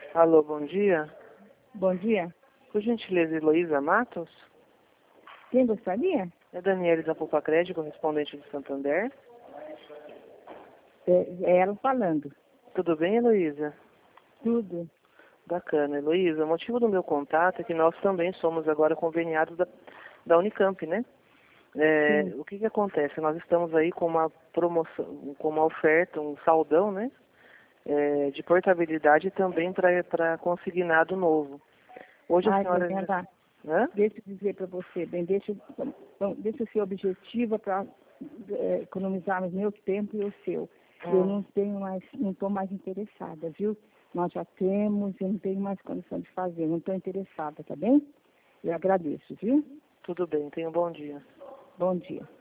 Alô, bom dia. Bom dia. Por gentileza, Heloísa Matos? Quem gostaria? É Daniele da Poupa Crédito, correspondente do Santander. É ela falando. Tudo bem, Heloísa? Tudo. Bacana. Heloísa, o motivo do meu contato é que nós também somos agora conveniados da Unicamp, né? O que acontece? Nós estamos aí com uma promoção, com uma oferta, um saldão, né? De portabilidade também para consignado novo. Hoje a senhora... Brenda, Hã? deixa eu dizer para você, bem, deixa o seu objetivo para economizarmos meu tempo e o seu. Eu não estou mais interessada, viu? Nós já temos, eu não tenho mais condição de fazer, não estou interessada, tá bem? Eu agradeço, viu? Tudo bem, tenha um bom dia. Bom dia.